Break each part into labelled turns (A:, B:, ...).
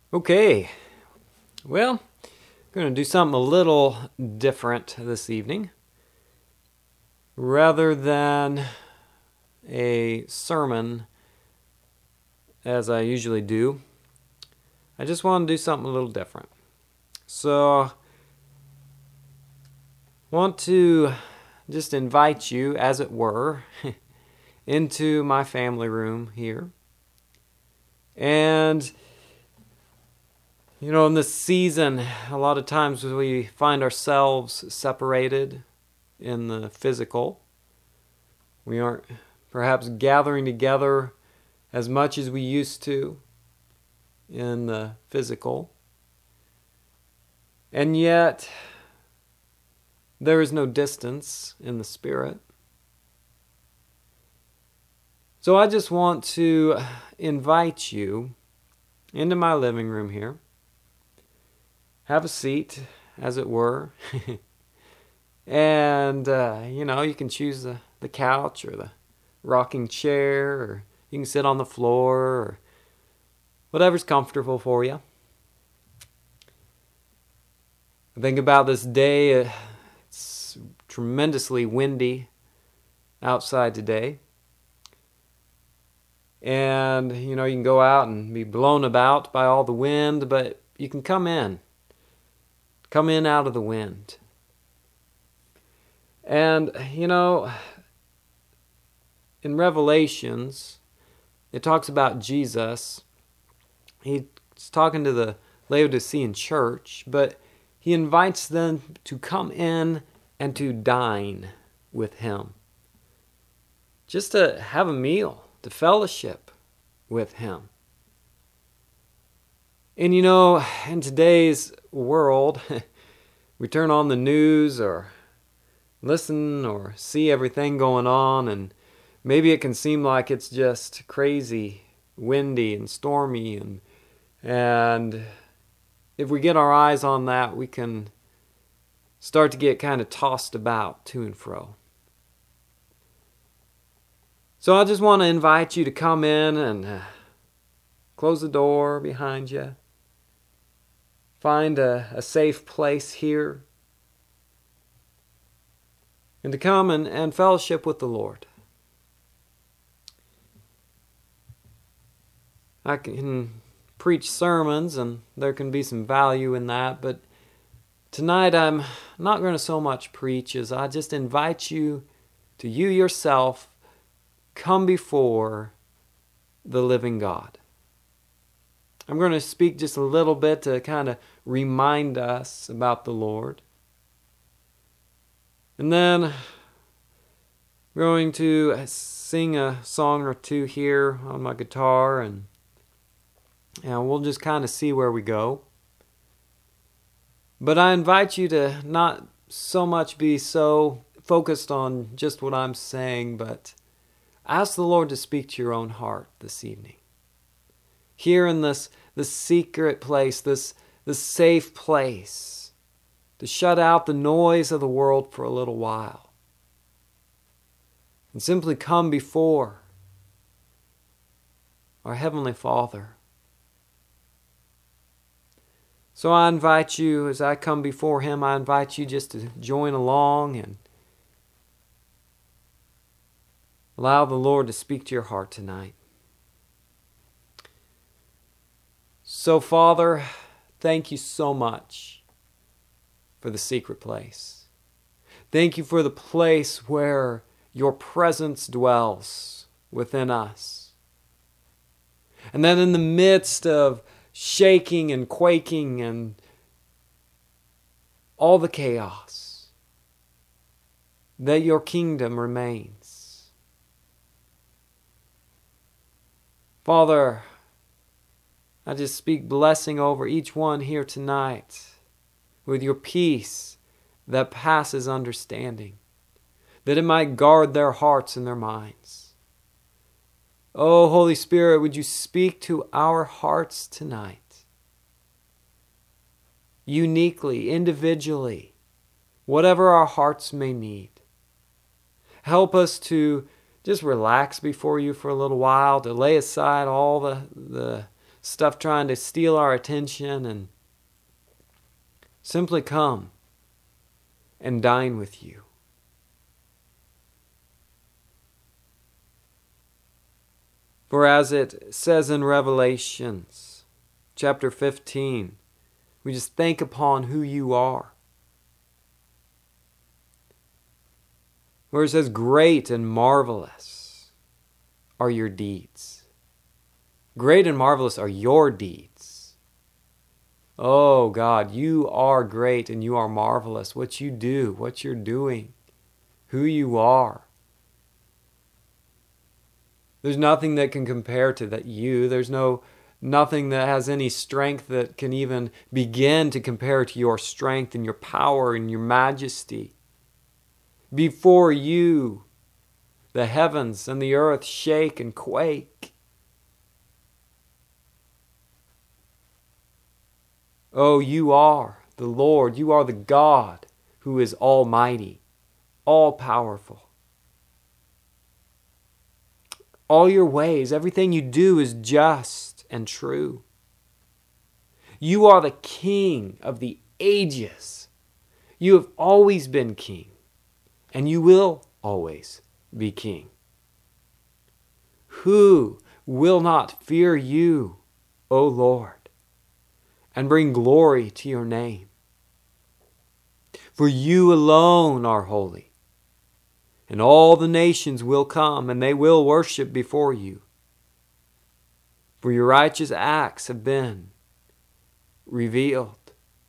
A: Okay, well, I'm going to do something a little different this evening. Rather than a sermon, as I usually do, I just want to do something a little different. So, I want to just invite you, as it were, into my family room here. And in this season, a lot of times we find ourselves separated in the physical. We aren't perhaps gathering together as much as we used to in the physical. And yet, there is no distance in the spirit. So I just want to invite you into my living room here. Have a seat, as it were. And, you can choose the couch or the rocking chair, or you can sit on the floor, or whatever's comfortable for you. Think about this day. It's tremendously windy outside today. And, you can go out and be blown about by all the wind, but you can come in. Come in out of the wind. And, in Revelations, it talks about Jesus. He's talking to the Laodicean church, but he invites them to come in and to dine with him. Just to have a meal, to fellowship with him. And in today's world, we turn on the news or listen or see everything going on, and maybe it can seem like it's just crazy, windy and stormy, and if we get our eyes on that, we can start to get kind of tossed about to and fro. So I just want to invite you to come in and close the door behind you. Find a safe place here. And to come and fellowship with the Lord. I can preach sermons, and there can be some value in that, but tonight I'm not going to so much preach as I just invite you to you yourself come before the living God. I'm going to speak just a little bit to kind of remind us about the Lord. And then I'm going to sing a song or two here on my guitar, and we'll just kind of see where we go. But I invite you to not so much be so focused on just what I'm saying, but ask the Lord to speak to your own heart this evening. Here in this secret place, this safe place, to shut out the noise of the world for a little while. And simply come before our Heavenly Father. So I invite you, as I come before Him, I invite you just to join along and allow the Lord to speak to your heart tonight. So, Father, thank you so much for the secret place. Thank you for the place where your presence dwells within us. And that in the midst of shaking and quaking and all the chaos, that your kingdom remains. Father, I just speak blessing over each one here tonight with your peace that passes understanding, that it might guard their hearts and their minds. Oh, Holy Spirit, would you speak to our hearts tonight? Uniquely, individually, whatever our hearts may need. Help us to just relax before you for a little while, to lay aside all the stuff trying to steal our attention, and simply come and dine with you. For as it says in Revelations chapter 15, we just think upon who you are. Where it says, great and marvelous are your deeds. Great and marvelous are your deeds. Oh God, you are great and you are marvelous. What you do, what you're doing, who you are. There's nothing that can compare to that you. There's nothing that has any strength that can even begin to compare to your strength and your power and your majesty. Before you, the heavens and the earth shake and quake. Oh, you are the Lord. You are the God who is almighty, all-powerful. All your ways, everything you do is just and true. You are the King of the ages. You have always been King, and you will always be King. Who will not fear you, O Lord, and bring glory to your name? For you alone are holy. And all the nations will come, and they will worship before you. For your righteous acts have been revealed.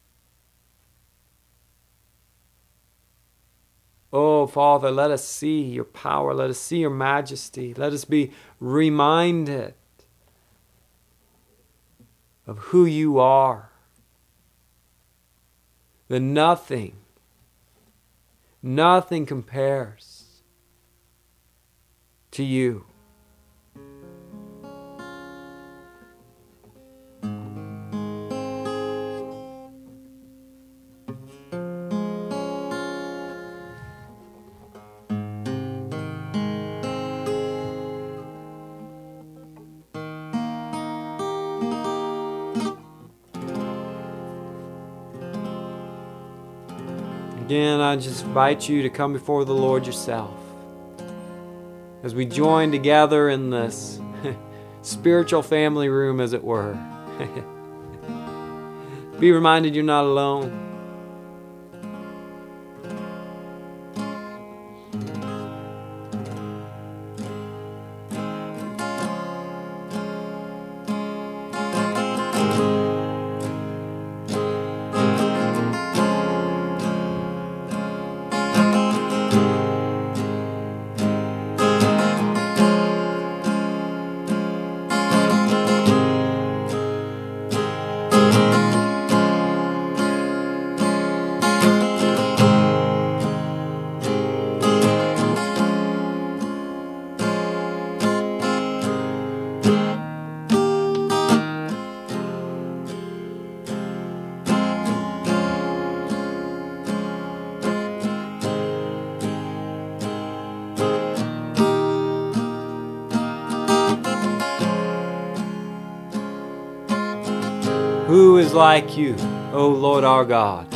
A: Oh, Father, let us see your power. Let us see your majesty. Let us be reminded of who you are. That nothing compares to you. Again, I just invite you to come before the Lord yourself. As we join together in this spiritual family room, as it were. Be reminded you're not alone. Who is like you, O Lord our God,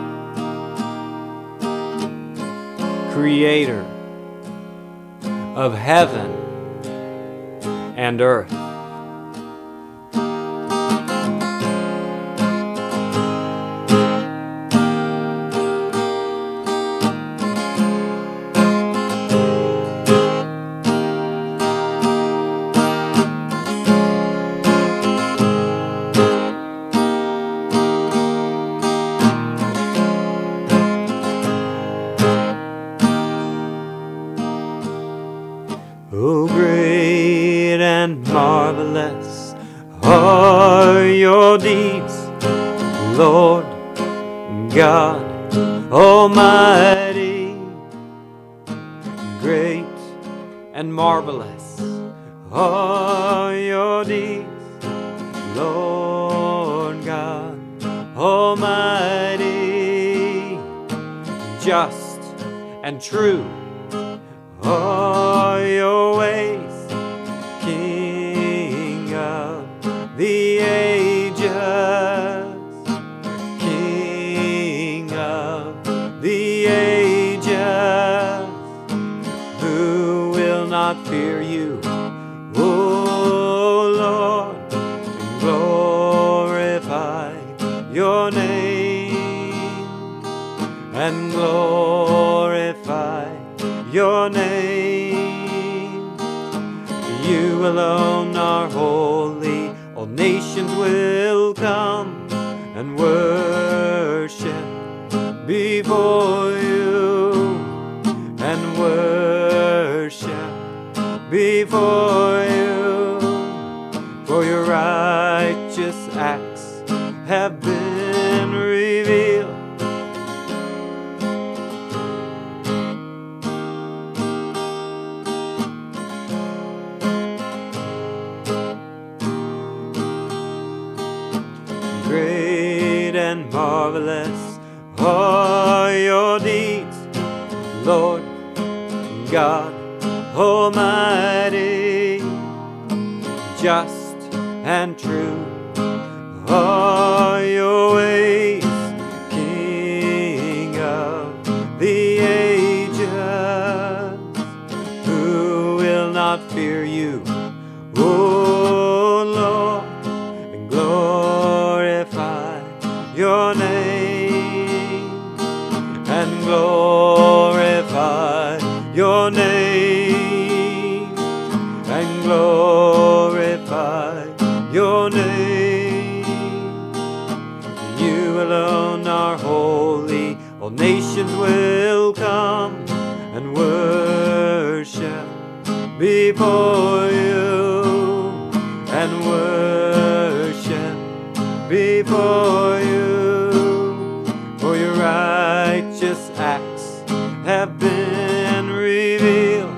A: Creator of heaven and earth? Oh, great and marvelous are your deeds, Lord God Almighty. Great and marvelous are your deeds, Lord God Almighty. Just and true are your ways, King of the all nations will come and worship before you, and worship before you, for your righteous acts have been revealed. Great and marvelous are your deeds, Lord God Almighty. Just and true are your ways, King of the ages. Who will not fear you, O Lord, and glorify your name, and glorify your name, and glorify your name. You alone are holy, all nations will come and worship before you, and worship before you, for your righteous acts have been revealed.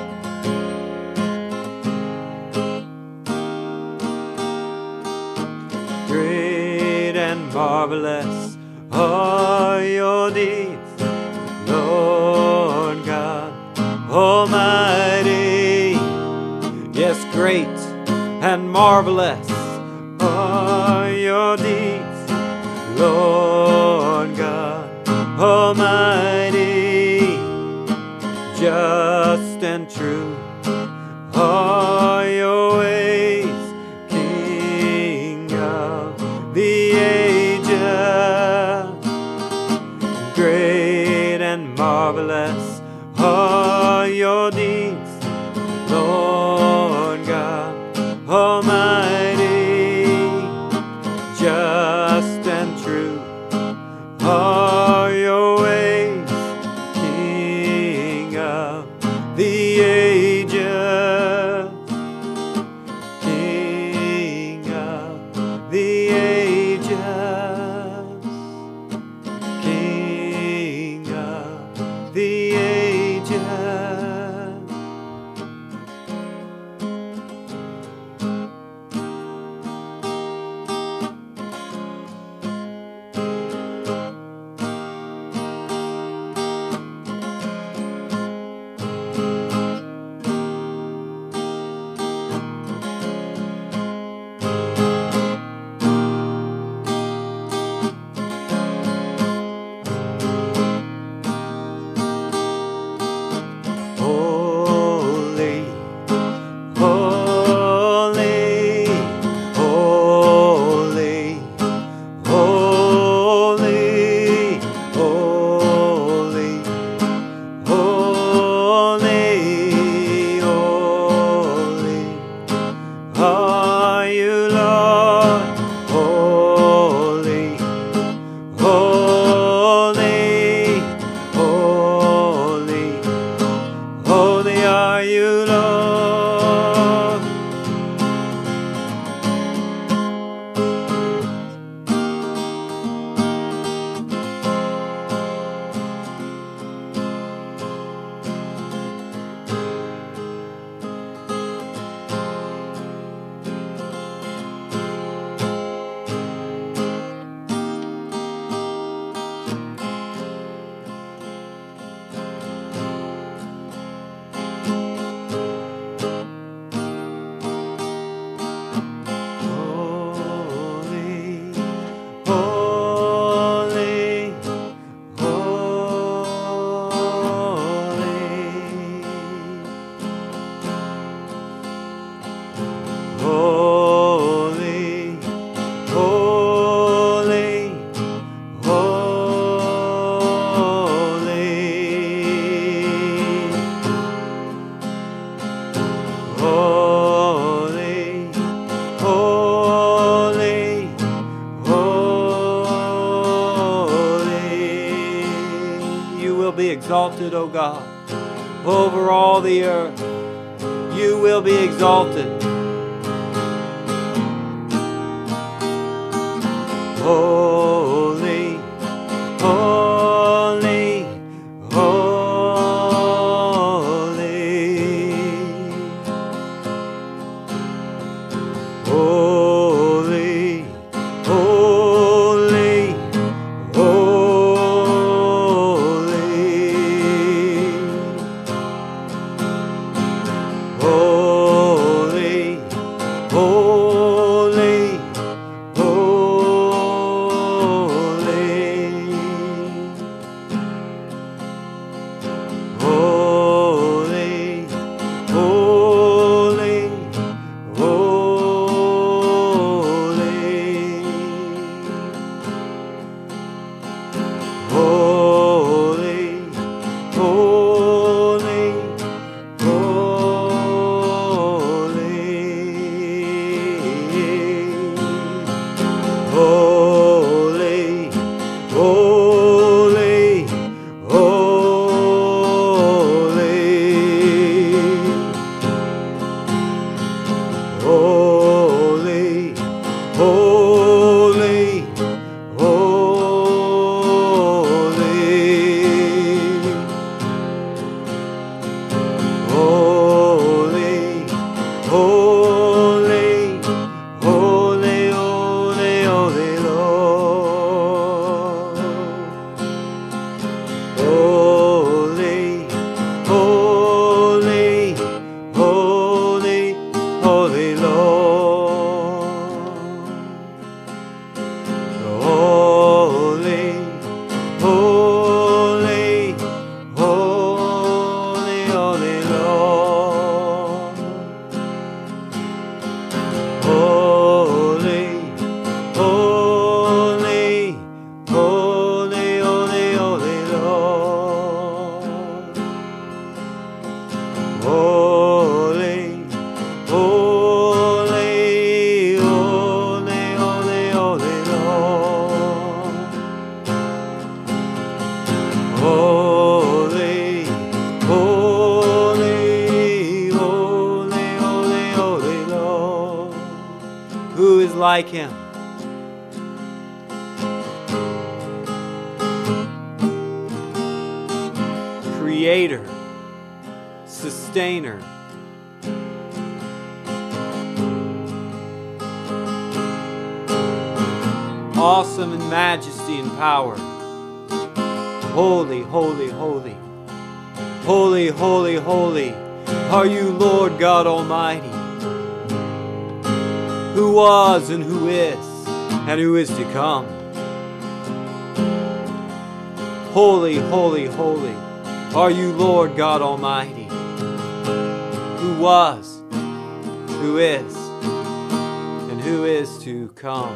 A: Great and marvelous are your deeds, Lord God Almighty. Yes, great and marvelous are your deeds, Lord God Almighty. Just and true are your ways, King of the ages. Great and marvelous are your deeds, Lord God Almighty. Just and true are your ways, King of the ages. exalted, O God. Over all the earth, you will be exalted. Holy, holy, holy. Holy, holy, holy. Holy, holy, holy. Holy, holy, holy. Holy, holy, holy, holy, holy, holy, holy, holy, holy Lord. Holy, holy, holy, holy Lord. Holy, holy, holy, holy Lord. Holy, holy, holy, holy, holy Lord. Holy, holy, holy, holy, holy Lord. Holy, holy, holy, holy, holy Lord. Who is like him? Creator, sustainer, awesome in majesty and power. Holy, holy, holy. Holy, holy, holy are you, Lord God Almighty, who was and who is to come. Holy, holy, holy are you, Lord God Almighty, who was, who is, and who is to come.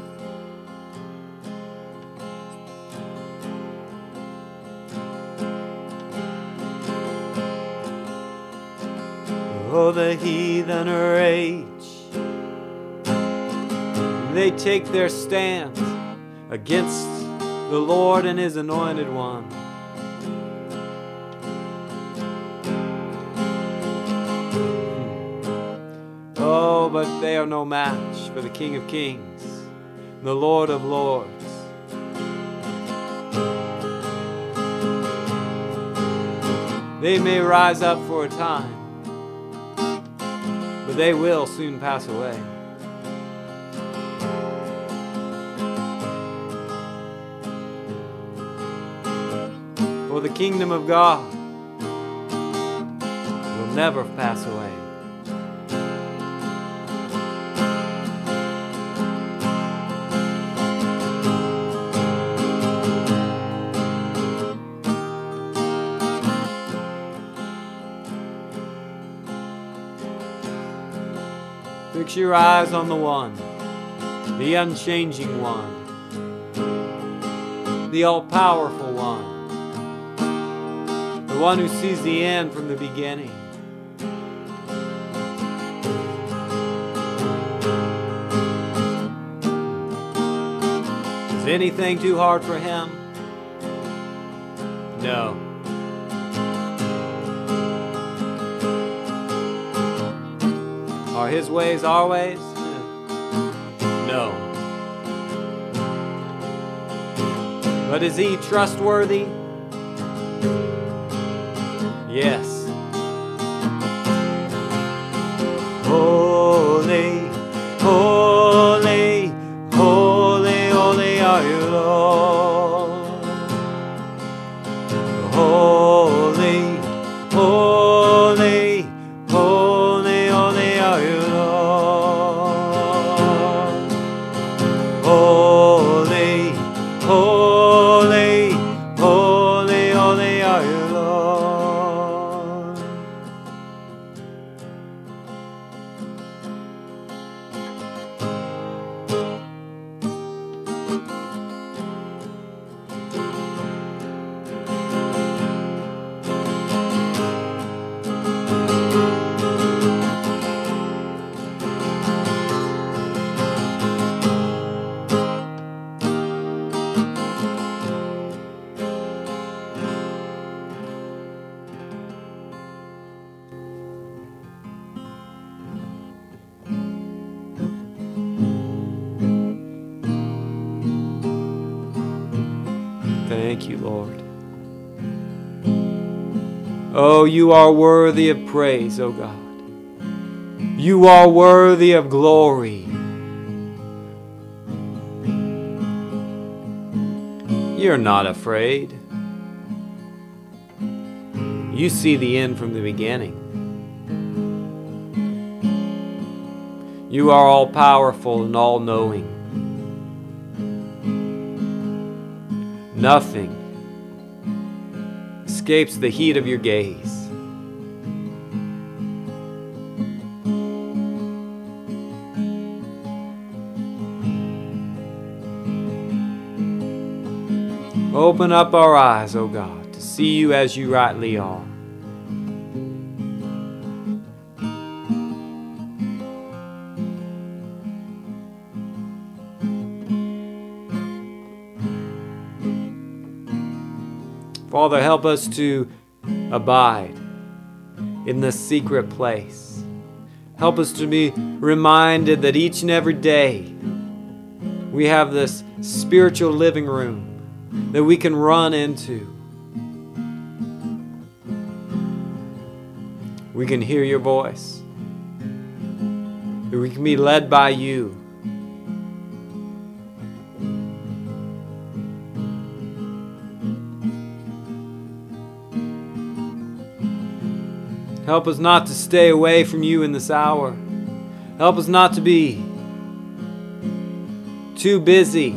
A: Oh, the heathen rage. They take their stand against the Lord and His anointed one. Oh, but they are no match for the King of Kings, the Lord of Lords. They may rise up for a time, but they will soon pass away. For the kingdom of God will never pass away. Fix your eyes on the one, the unchanging one, the all-powerful one, the one who sees the end from the beginning. Is anything too hard for Him? No. Are His ways our ways? No. But is He trustworthy? Yes. Holy, holy, holy, holy are you, Lord. Holy, holy, holy, holy are you, Lord. Holy, holy, holy, holy are you, Lord. Thank you, Lord. Oh, you are worthy of praise, oh God. You are worthy of glory. You're not afraid. You see the end from the beginning. You are all powerful and all knowing. Nothing escapes the heat of your gaze. Open up our eyes, O God, to see you as you rightly are. Father, help us to abide in this secret place. Help us to be reminded that each and every day we have this spiritual living room that we can run into. We can hear your voice. That we can be led by you. Help us not to stay away from you in this hour. Help us not to be too busy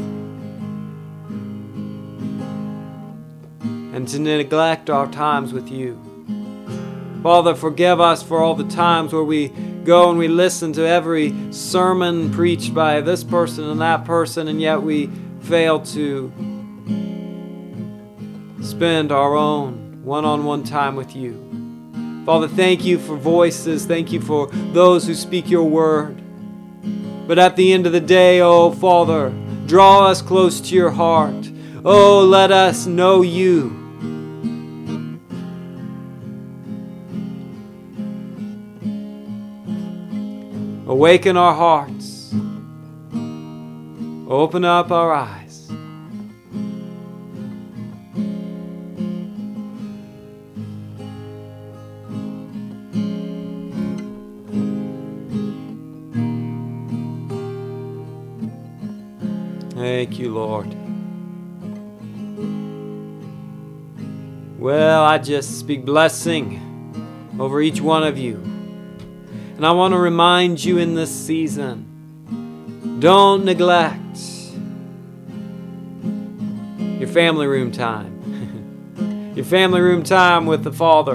A: and to neglect our times with you. Father, forgive us for all the times where we go and we listen to every sermon preached by this person and that person, and yet we fail to spend our own one-on-one time with you. Father, thank you for voices. Thank you for those who speak your word. But at the end of the day, oh Father, draw us close to your heart. Oh, let us know you. Awaken our hearts. Open up our eyes. Thank you, Lord. Well, I just speak blessing over each one of you. And I want to remind you in this season, don't neglect your family room time. Your family room time with the Father.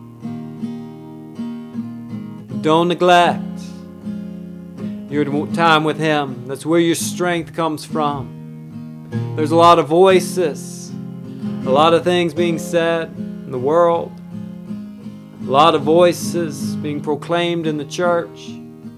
A: Don't neglect your time with Him. That's where your strength comes from. There's a lot of voices, a lot of things being said in the world, a lot of voices being proclaimed in the church.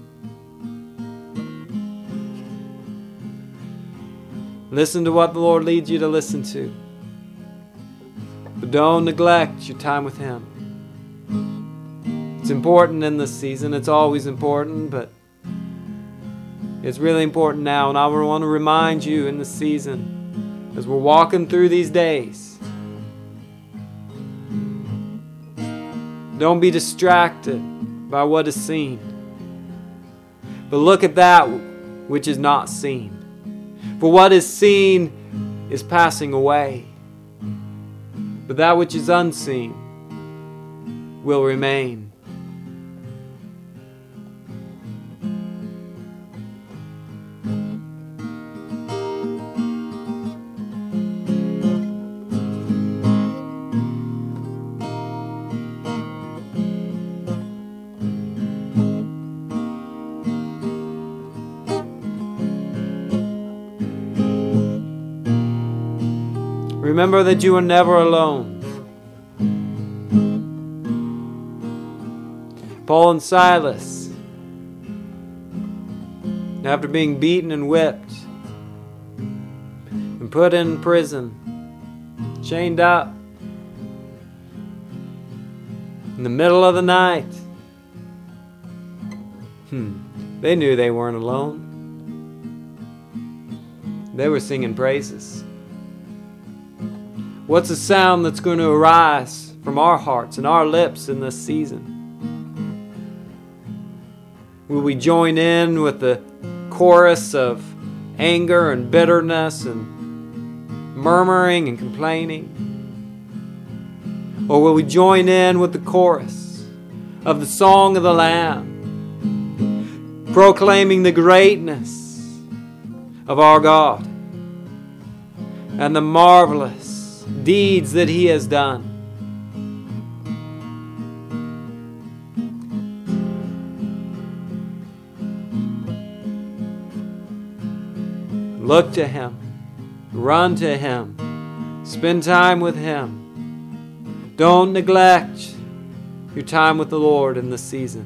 A: Listen to what the Lord leads you to listen to. But don't neglect your time with Him. It's It's important in this season. It's always important, but it's really important now. And I want to remind you in this season, as we're walking through these days, don't be distracted by what is seen, but look at that which is not seen. For what is seen is passing away, but that which is unseen will remain. Remember that you are never alone. Paul and Silas, after being beaten and whipped and put in prison, chained up, in the middle of the night, they knew they weren't alone. They were singing praises. What's the sound that's going to arise from our hearts and our lips in this season? Will we join in with the chorus of anger and bitterness and murmuring and complaining? Or will we join in with the chorus of the song of the Lamb, proclaiming the greatness of our God and the marvelous deeds that He has done? Look to Him, run to Him, spend time with Him. Don't neglect your time with the Lord in this season.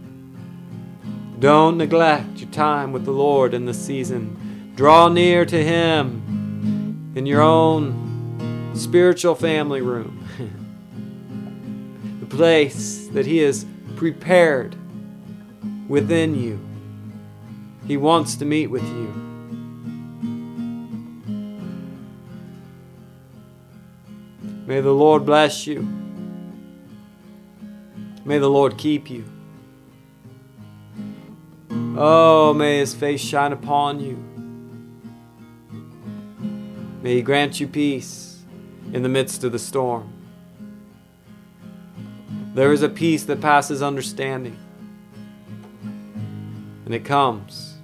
A: Don't neglect your time with the Lord in this season. Draw near to Him in your own spiritual family room, the place that He has prepared within you. He wants to meet with you. May the Lord bless you. May the Lord keep you. Oh, may His face shine upon you. May He grant you peace in the midst of the storm. There is a peace that passes understanding, and it comes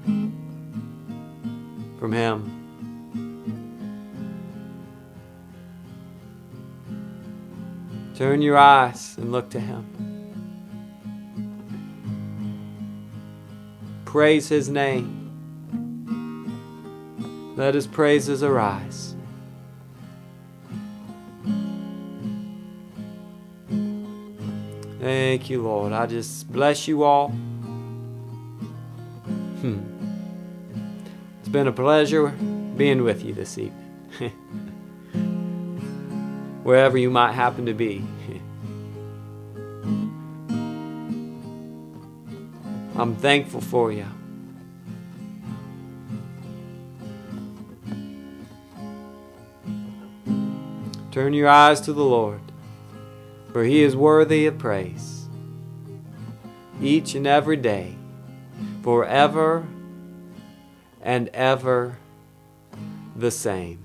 A: from Him. Turn your eyes and look to Him. Praise His name. Let His praises arise. Thank you, Lord. I just bless you all. It's been a pleasure being with you this evening. Wherever you might happen to be. I'm thankful for you. Turn your eyes to the Lord, for He is worthy of praise each and every day, forever and ever the same.